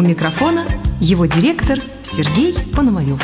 У микрофона его директор Сергей Пономарев.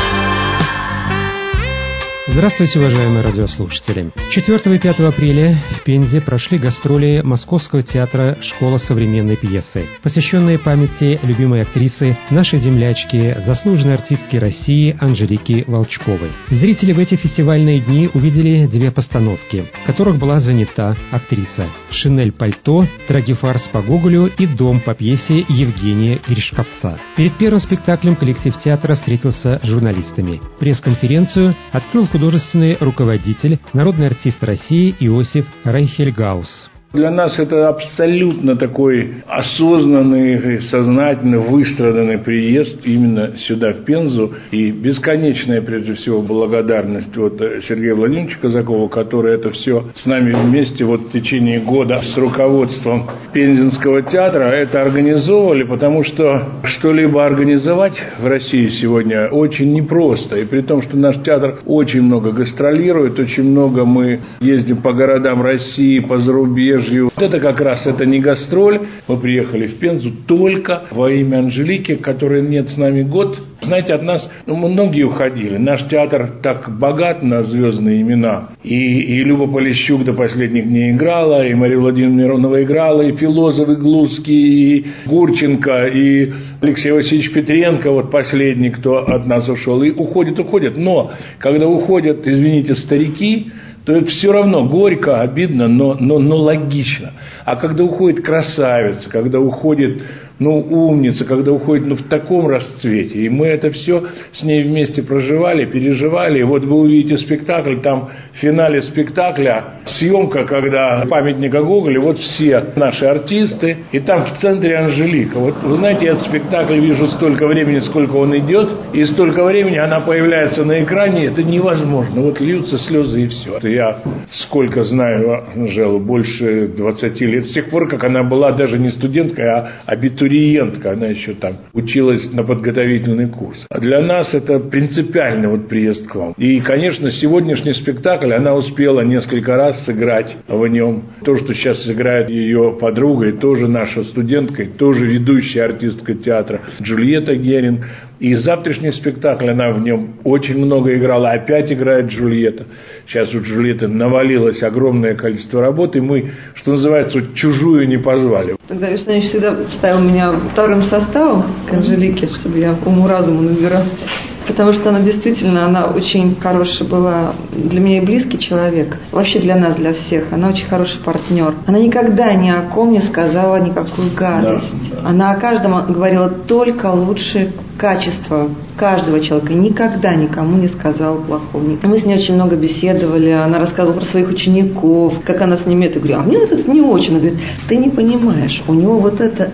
Здравствуйте, уважаемые радиослушатели. 4 и 5 апреля в Пензе прошли гастроли Московского театра «Школа современной пьесы», посвященные памяти любимой актрисы, нашей землячки, заслуженной артистки России Анжелики Волчковой. Зрители в эти фестивальные дни увидели две постановки, в которых была занята актриса: «Шинель пальто», «Трагифарс» по Гоголю и «Дом» по пьесе Евгения Гришковца. Перед первым спектаклем коллектив театра встретился с журналистами. Пресс-конференцию открыл художественный руководитель, народный артист России Иосиф Райхельгаус. Для нас это абсолютно такой осознанный, сознательно выстраданный приезд именно сюда, в Пензу. И бесконечная, прежде всего, благодарность Сергею Владимировичу Казакову, который это все с нами вместе в течение года с руководством Пензенского театра это организовывали, потому что что-либо организовать в России сегодня очень непросто. И при том, что наш театр очень много гастролирует, очень много мы ездим по городам России, по зарубежью. Это как раз это не гастроль. Мы приехали в Пензу только во имя Анжелики, которой нет с нами год. Знаете, от нас многие уходили. Наш театр так богат на звездные имена. И Люба Полищук до последних дней играла, и Мария Владимировна Миронова играла, и Филозов, и Глузский, и Гурченко, и Алексей Васильевич Петренко, последний, кто от нас ушел. И уходят. Но когда уходят, извините, старики, то это все равно горько, обидно, но логично. А когда уходит красавица, когда уходит умница, когда уходит в таком расцвете, и мы это все с ней вместе проживали, переживали. И вы увидите спектакль, там в финале спектакля съемка, когда памятника Гоголя, все наши артисты, и там в центре Анжелика. Вы знаете, я этот спектакль вижу столько времени, сколько он идет, и столько времени она появляется на экране, это невозможно. Льются слезы и все. Я сколько знаю Анжелу, больше 20 лет, с тех пор, как она была даже не студенткой, а абитуриенткой. Она еще там училась на подготовительный курс. А для нас это принципиальный приезд к вам. И, конечно, сегодняшний спектакль она успела несколько раз сыграть в нем. То, что сейчас сыграет ее подруга, и тоже наша студентка, и тоже ведущая артистка театра Джульетта Геринг. И завтрашний спектакль она в нем очень много играла, опять играет Джульетта. Сейчас у Джульетты навалилось огромное количество работ, и мы, что называется, чужую не позвали. Тогда Вишневич всегда ставил меня вторым составом к Анжелике, чтобы я уму-разуму набирала. Потому что она очень хорошая была, для меня и близкий человек. Вообще для нас, для всех. Она очень хороший партнер. Она никогда ни о ком не сказала никакую гадость. Да. Она о каждом говорила только лучшие качества каждого человека. Никогда никому не сказала плохого. Мы с ней очень много беседовали. Она рассказывала про своих учеников, как она с ними это. Я говорю, а мне это не очень. Она говорит, ты не понимаешь, у него это.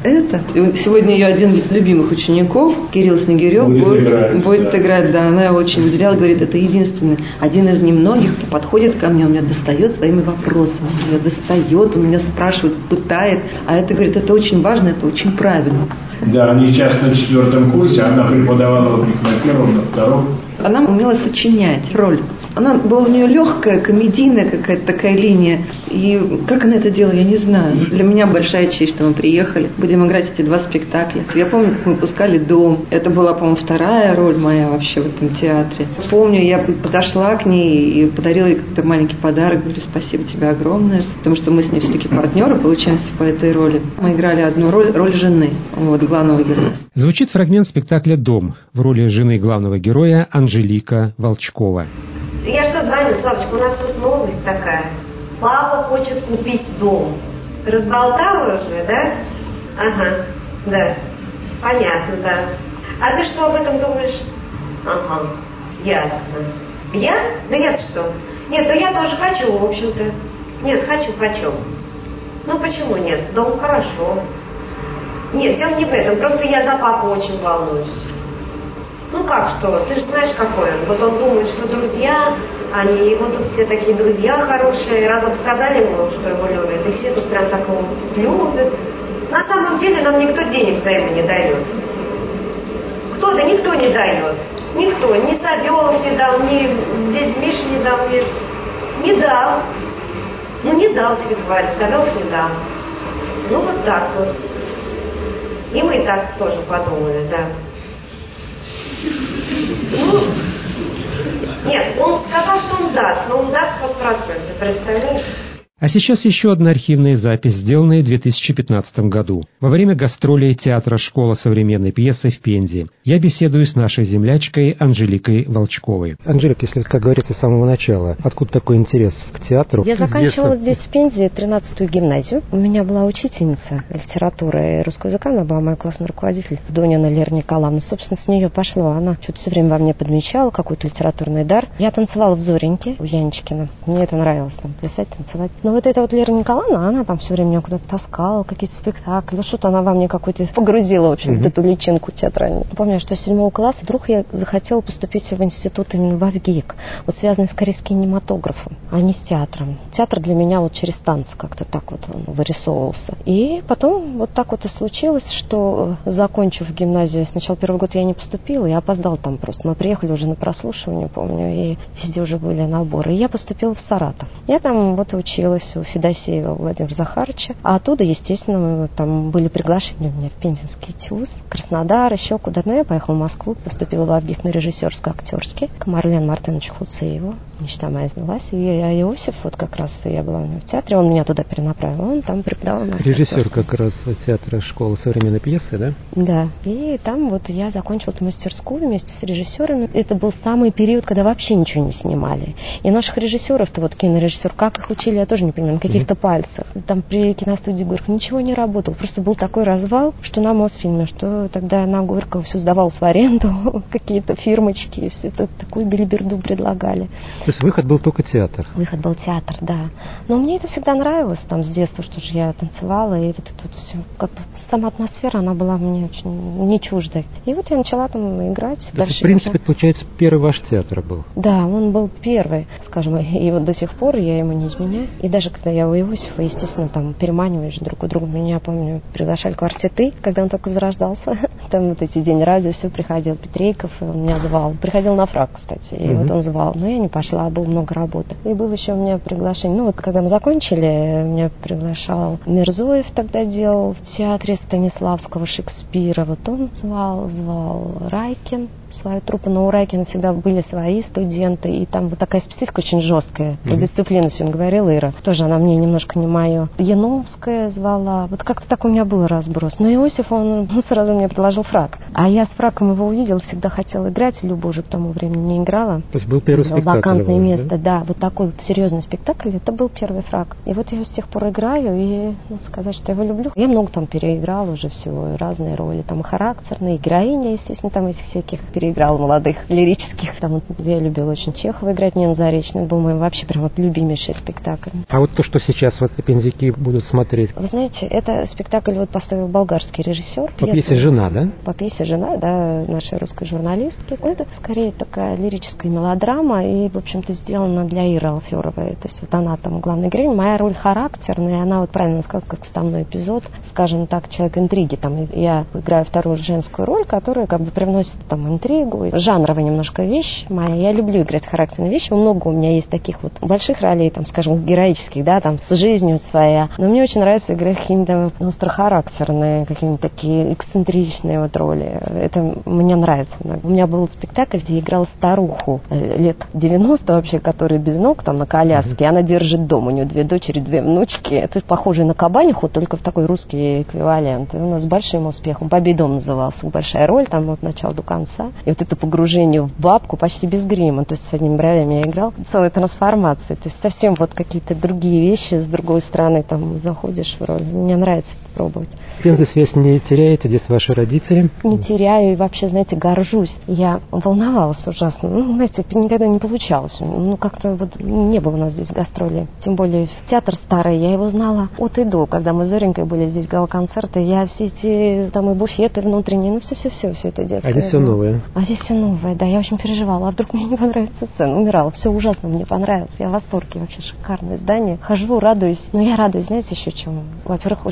И сегодня ее один из любимых учеников, Кирилл Снегирев, будет играть, да, она его очень выделяла, говорит, это единственный, один из немногих, кто подходит ко мне, он меня достает своими вопросами, он меня спрашивает, пытает, а это, говорит, это очень важно, это очень правильно. Да, они сейчас на 4 курсе, она преподавала у них на 1, на 2. Она умела сочинять роль. Она была у нее легкая, комедийная какая-то такая линия. И как она это делала, я не знаю. Для меня большая честь, что мы приехали. Будем играть эти 2 спектакля. Я помню, как мы пускали «Дом». Это была, по-моему, 2-я роль моя вообще в этом театре. Помню, я подошла к ней и подарила ей какой-то маленький подарок. Говорю, спасибо тебе огромное. Потому что мы с ней все-таки партнеры, получаемся по этой роли. Мы играли одну роль жены, главного героя. Звучит фрагмент спектакля «Дом» в роли жены главного героя Анжелика Волчкова. Я что звоню, Славочка, у нас тут новость такая. Папа хочет купить дом. Разболтала уже, да? Ага, да. Понятно, да. А ты что об этом думаешь? Ага, ясно. Я? Да я что? Нет, ну я тоже хочу, в общем-то. Нет, хочу. Ну почему нет? Дом хорошо. Нет, дело не в этом, просто я за папу очень волнуюсь. Ну как что, ты же знаешь какой он. Он думает, что друзья, его тут все такие друзья хорошие. Разок сказали ему, что его любят, и все тут прям так его любят. На самом деле нам никто денег взаймы не дает. Кто? Да никто не дает. Никто. Ни Савелов не дал, ни дядя Миша не дал, не дал. Ну не дал, тебе говорю, Савелов не дал. Ну вот так вот. И мы так тоже подумали, да. Ну, нет, он сказал, что он даст, но он даст под проценты, представляешь? А сейчас еще одна архивная запись, сделанная в 2015 году. Во время гастролей театра «Школа современной пьесы» в Пензе. Я беседую с нашей землячкой Анжеликой Волчковой. Анжелика, если, как говорится, с самого начала, откуда такой интерес к театру? Я заканчивала здесь, в Пензе, 13-ю гимназию. У меня была учительница литературы и русского языка, она была мой классный руководитель, Донина Лера Николаевна. Собственно, с нее пошло. Она что-то все время во мне подмечала, какой-то литературный дар. Я танцевала в Зореньке у Янчикина. Мне это нравилось, там, плясать, танцевать. Но вот эта вот Лера Николаевна, она там все время меня куда-то таскала, какие-то спектакли. Ну, что-то она во мне какой-то погрузила, в общем, вот эту личинку театральную. Помню, что с 7 класса вдруг я захотела поступить в институт именно в ВГИК, вот связанный скорее с кинематографом, а не с театром. Театр для меня вот через танцы как-то так вот он вырисовывался. И потом вот так вот и случилось, что, закончив гимназию, сначала первый год я не поступила, я опоздала там просто. Мы приехали уже на прослушивание, помню, и везде уже были наборы. И я поступила в Саратов. Я там вот училась у Федосеева Владимира Захаровича. А оттуда, естественно, там были приглашения у меня в Пензенский ТЮЗ, Краснодар, еще куда-то. Но я поехала в Москву, поступила в ВГИК на режиссерско-актерский к Марлену Мартыновичу Хуцееву. Мечта моя сбылась. И Иосиф, вот как раз я была у него в театре, он меня туда перенаправил, он там преподавал. Режиссер как раз театра «Школа современной пьесы», да? Да. И там вот я закончила эту мастерскую вместе с режиссерами. Это был самый период, когда вообще ничего не снимали. И наших режиссеров-то, вот кинорежиссер, как их учили, я тоже не понимаю, на каких-то пальцах. Там при киностудии Горького ничего не работало. Просто был такой развал, что на Мосфильме, что тогда на Горького все сдавалось в аренду, какие-то фирмочки, все это такую белиберду предлагали. То есть выход был только театр? Выход был театр, да. Но мне это всегда нравилось там с детства, что же я танцевала, и вот это вот все. Как бы сама атмосфера, она была мне очень не чуждой. И вот я начала там играть. То есть, в принципе, получается, первый ваш театр был? Да, он был первый, скажем, и вот до сих пор я ему не изменяю. И даже когда я у Иосифа, естественно, там переманиваешь друг у друга. Меня, помню, приглашали квартеты, когда он только зарождался. Там вот эти день радио, все приходил Петрейков, и он меня звал. Приходил на фрак, кстати, и вот он звал. Но я не пошла, было много работы. И было еще у меня приглашение. Ну вот, когда мы закончили, меня приглашал Мирзоев, тогда делал в театре Станиславского Шекспира. Вот он звал Райкин, свою труппу, но у Райкина всегда были свои студенты, и там вот такая специфика очень жесткая. Про дисциплину сегодня говорила Ира. Тоже она мне немножко не мое. Яновская звала. Вот как-то так у меня был разброс. Но Иосиф, он сразу мне предложил фрак. А я с фраком его увидела, всегда хотела играть. Люба уже к тому времени не играла. То есть был первый спектакль? Вакантное место, да. Вот такой вот серьезный спектакль, это был первый фрак. И вот я с тех пор играю, и надо сказать, что я его люблю. Я много там переиграла уже всего, разные роли. Там и характерные, и героиня, естественно, там этих всяких переиграла молодых, лирических. Там вот я любила очень Чехова играть, Нина Заречная. Это был мой вообще прям вот любимейший спектакль. А вот то, что сейчас вот пензяки будут смотреть? Вы знаете, это спектакль вот поставил болгарский режиссер. По пьесе «Жена», да? По пьесе «Жена», да, нашей русской журналистки. Это скорее такая лирическая мелодрама, и, в общем-то, сделана для Иры Алферовой. То есть вот она там главная героиня. Моя роль характерная, она вот правильно сказала, как вставной эпизод, скажем так, человек интриги. Там я играю вторую женскую роль, которая как бы привносит там интригу. Жанровая немножко вещь моя. Я люблю играть характерные вещи. Много у меня есть таких вот больших ролей, там, скажем, героических, да, там, с жизнью своя. Но мне очень нравится играть какие-то острохарактерные, какие-нибудь такие эксцентричные вот роли. Это мне нравится. У меня был спектакль, где я играла старуху лет 90 вообще, которая без ног, там, на коляске. Она держит дом. У нее 2 дочери, 2 внучки. Это похоже на Кабаниху, только в такой русский эквивалент. И у нас с большим успехом. «Бабий дом» назывался. Большая роль, там, от начала до конца. И вот это погружение в бабку почти без грима. То есть с одними бровями я играл. Целая трансформация. То есть совсем вот какие-то другие вещи с другой стороны там заходишь в роль. Мне нравится это пробовать. Пенза связь не теряете? Здесь ваши родители? Не теряю и вообще, знаете, горжусь. Я волновалась ужасно. Ну, знаете, никогда не получалось. Ну, как-то вот не было у нас здесь гастролей. Тем более театр старый, я его знала от и до. Когда мы с Зоренькой были здесь, гала-концерты, я все эти там и буфеты внутренние, ну, все это детское. А здесь все новое? А здесь все новое, да. Я очень переживала. А вдруг мне не понравится сцена? Умирала. Все ужасно мне понравилось. Я в восторге. Вообще шикарное здание. Хожу, радуюсь. Но я радуюсь, знаете, еще чему? Во-первых, очень хорошо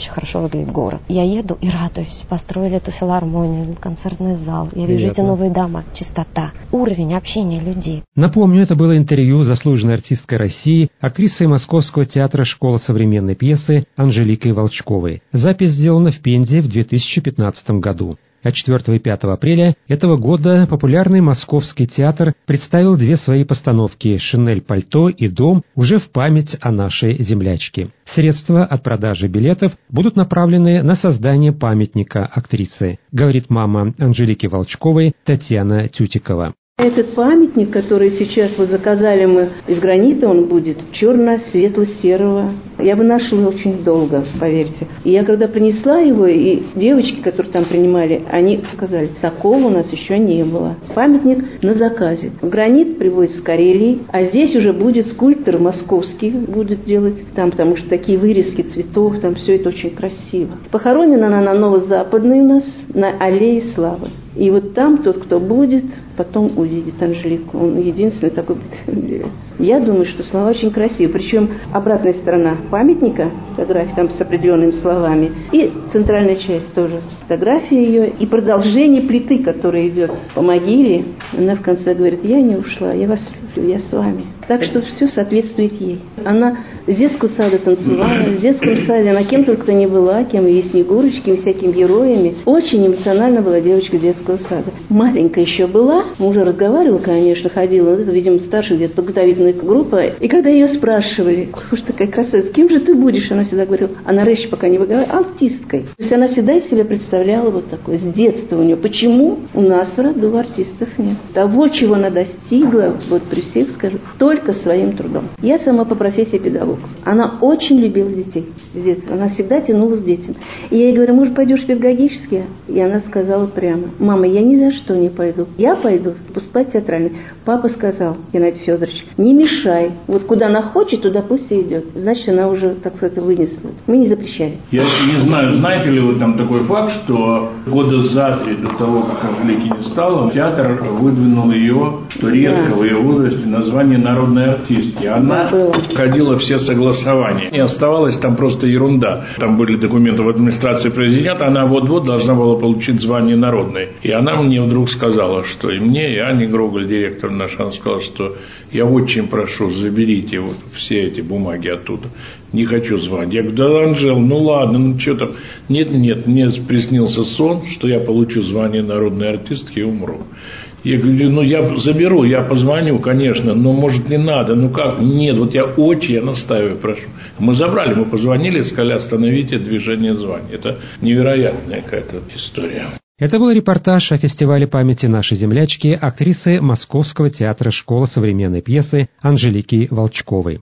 выглядит город. Я еду и радуюсь. Построили эту филармонию, концертный зал. Я вижу эти новые дома, чистота, уровень общения людей. Напомню, это было интервью заслуженной артисткой России, актрисой Московского театра «Школа современной пьесы» Анжеликой Волчковой. Запись сделана в Пензе в 2015 году. А 4 и 5 апреля этого года популярный Московский театр представил две свои постановки «Шинель, пальто» и «Дом» уже в память о нашей землячке. Средства от продажи билетов будут направлены на создание памятника актрисе, говорит мама Анжелики Волчковой Татьяна Тютикова. Этот памятник, который сейчас вот заказали мы из гранита, он будет черно-светло-серого. Я вынашивала очень долго, поверьте. И я когда принесла его, и девочки, которые там принимали, они сказали, такого у нас еще не было. Памятник на заказе. Гранит привозится с Карелии, а здесь уже будет скульптор московский, будет делать там, потому что такие вырезки цветов, там все это очень красиво. Похоронена она на Ново-Западной у нас, на Аллее Славы. И вот там тот, кто будет, потом увидит Анжелику. Он единственный такой будет. Я думаю, что слова очень красивые. Причем обратная сторона памятника, фотография там с определенными словами, и центральная часть тоже. Фотография ее и продолжение плиты, которая идет по могиле. Она в конце говорит, я не ушла, я вас люблю, я с вами. Так что все соответствует ей. Она с детского сада танцевала, в детском саде она кем только не была, кем и Снегурочками, всякими героями. Очень эмоционально была девочка детского сада. Маленькая еще была, уже разговаривала, конечно, ходила, это, видимо, старшая где-то подготовительная группа. И когда ее спрашивали, уж такая красавица, кем же ты будешь, она всегда говорила, она раньше пока не выговаривала, артисткой. То есть она всегда из себя представляла вот такое, с детства у нее. Почему у нас в роду артистов нет? Того, чего она достигла, вот при всех скажу, только своим трудом. Я сама по профессии педагог. Она очень любила детей с детства. Она всегда тянулась к детям. И я ей говорю, может, пойдешь в педагогический? И она сказала прямо, мама, я ни за что не пойду. Я пойду поступать театральный. Папа сказал, Геннадий Федорович, не мешай. Вот куда она хочет, туда пусть и идет. Значит, она уже, так сказать, вынесла. Мы не запрещали. Я не знаю, знаете ли вы там такой факт, что года за 3 до того, как Анжелики не стало, театр выдвинул ее, что редко в ее возрасте, название народной артистки. Она ходила все согласования. Не оставалась там просто ерунда. Там были документы в администрации президента, она вот-вот должна была получить звание народной. И она мне вдруг сказала, что и мне, и Ане Гроголь, директор наш, она сказала, что я очень прошу, заберите вот все эти бумаги оттуда. Не хочу звать. Я говорю, да, Анжел, ну ладно, ну что там. Нет, мне приснился сон, что я получу звание народной артистки и умру. Я говорю, ну я заберу, я позвоню, конечно, но может не надо, ну как, нет, вот я настаиваю, прошу. Мы забрали, мы позвонили, сказали, остановите движение звания. Это невероятная какая-то история. Это был репортаж о фестивале памяти нашей землячки, актрисы Московского театра «Школа современной пьесы» Анжелики Волчковой.